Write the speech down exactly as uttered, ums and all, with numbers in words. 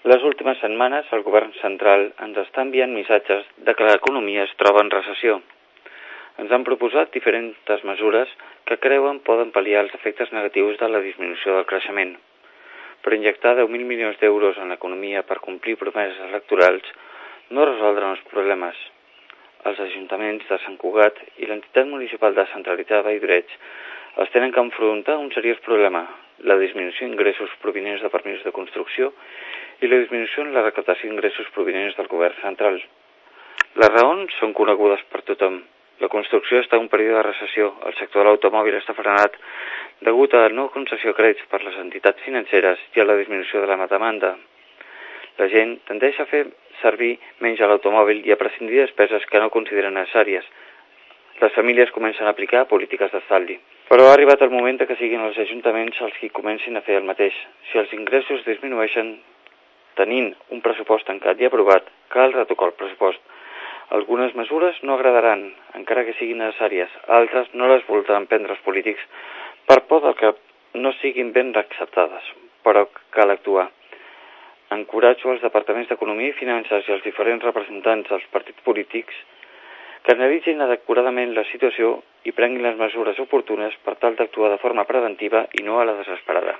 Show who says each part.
Speaker 1: Les últimes setmanes el govern central ens està enviant missatges de que l'economia es troba en recessió. Ens han proposat diferents mesures que creuen poden pal·liar els efectes negatius de la disminució del creixement. Però injectar deu mil milions d'euros en l'economia per complir promeses electorals no resoldran els problemes. Els ajuntaments de Sant Cugat i l'entitat municipal descentralitzada de Valldoreix els tenen que enfrontar un seriós problema, la disminució d'ingressos provinents de permisos de construcció i la disminució en la recaptació d'ingressos provinents del govern central. Les raons són conegudes per tothom. La construcció està en un període de recessió, el sector de l'automòbil està frenat degut a la no concessió de crèdits per les entitats financeres i a la disminució de la demanda. La gent tendeix a fer servir menys a l'automòbil i a prescindir de despeses que no consideren necessàries. Les famílies comencen a aplicar polítiques d'estalvi. Però ha arribat el moment que siguin els ajuntaments els qui comencin a fer el mateix. Si els ingressos disminueixen, tenint un pressupost tancat i aprovat, cal retocar el pressupost. Algunes mesures no agradaran, encara que siguin necessàries. Altres no les voldran prendre els polítics per por de que no siguin ben acceptades, però cal actuar. Encoratjo els departaments d'Economia i Finances i els diferents representants dels partits polítics que analitzin adequadament la situació i prenguin les mesures oportunes per tal d'actuar de forma preventiva i no a la desesperada.